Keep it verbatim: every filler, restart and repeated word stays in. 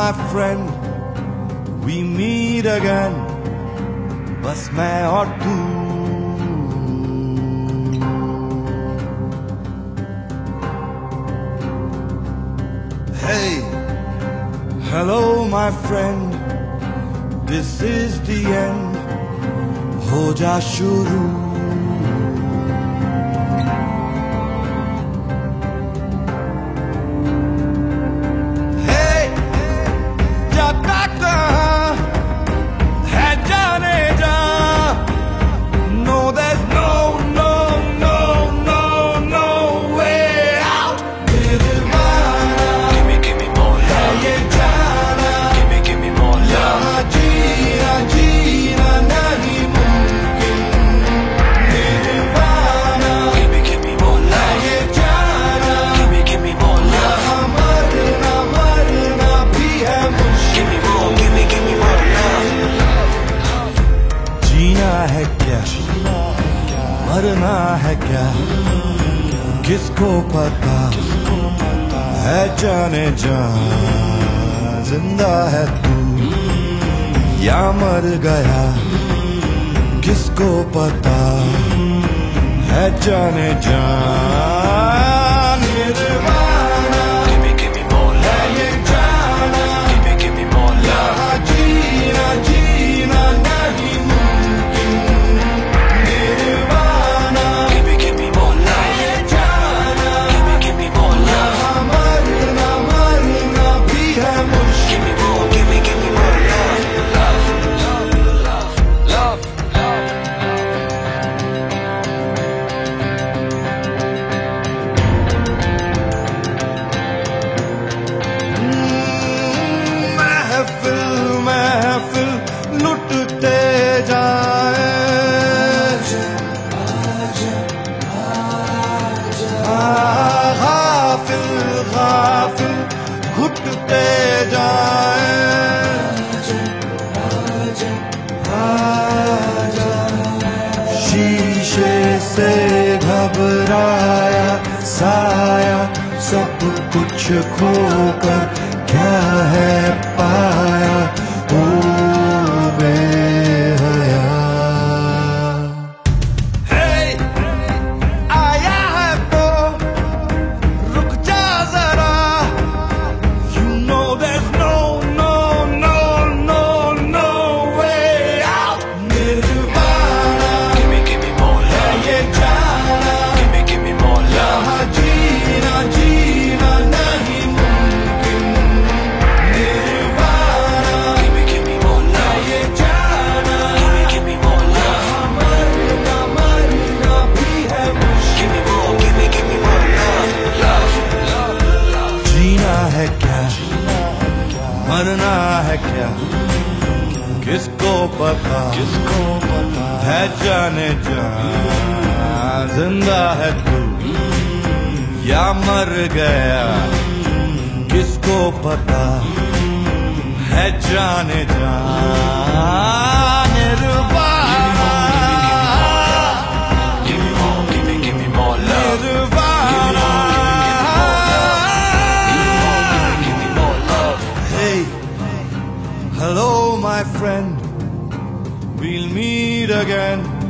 my friend, we meet again. बस मैं और तू. Hey, hello my friend, this is the end. हो जा शुरू. है क्या मरना है क्या किसको पता है जाने जा. जिंदा है तू या मर गया किसको पता है जाने जा. घुटते जाए शीशे से घबराया साया सब कुछ खोकर क्या है पाया. ओ बेहया आया है तो रुक जा जरा. मरना है क्या किसको पता किसको पता है जाने जा. जिंदा है तू या मर गया किसको पता है जाने जा. Hello, my friend, we'll meet again.